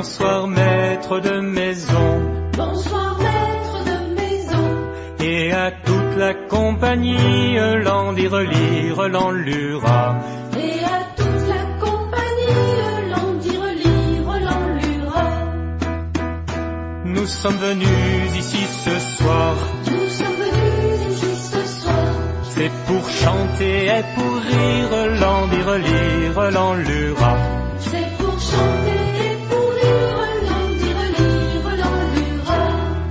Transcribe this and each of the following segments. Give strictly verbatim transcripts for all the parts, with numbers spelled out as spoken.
Bonsoir maître de maison. Bonsoir maître de maison. Et à toute la compagnie, l'endireli, relanlura. Et à toute la compagnie, l'endireli, relanlura. Nous sommes venus ici ce soir. Nous sommes venus ici ce soir. C'est pour chanter et pour rire, l'endireli, relanlura. C'est pour chanter et pour rire, l'endireli, relanlura.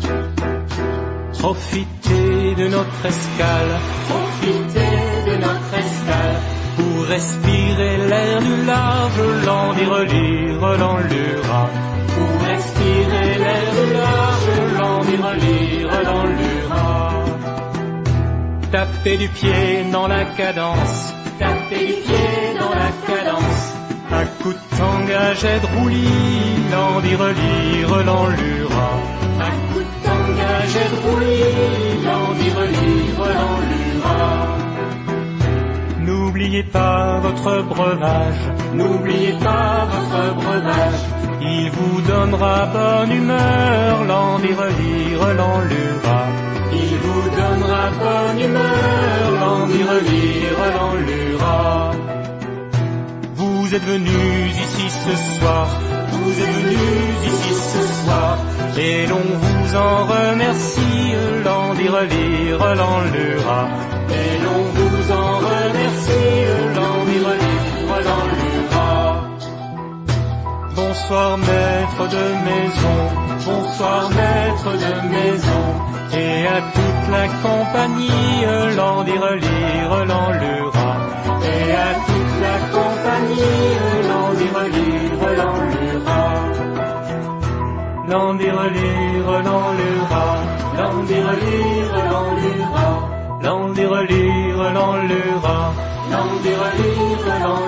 Profitez de notre escale, Profitez de notre escale. pour respirer l'air du large, l'endireli, relanlura. Pour respirer l'air du large, l'endireli, relanlura. Tapez du pied dans la cadence, tapez du pied dans la cadence. à coup de tangage et de roulis, l'endireli, relanlura. À coup de tangage et de roulis, l'endireli, relanlura. N'oubliez pas votre breuvage, N'oubliez pas votre breuvage. il vous donnera bonne humeur, l'endireli, relanlura. Il vous donnera bonne humeur, l'endireli, relanlura. Vous êtes venus ici ce soir, Vous êtes venus ici ce soir. et l'on vous en remercie, l'endireli, relanlura. Et l'on vous en remercie, l'endireli, relanlura. Bonsoir maître de maison, Bonsoir maître de maison. et à toute la compagnie, l'endireli, relanlura. Et à toute la compagnie, l'endireli, relanlura. L'endireli, relanlura. L'endireli, relanlura. L'endireli, relanlura. L'endireli, relanlura.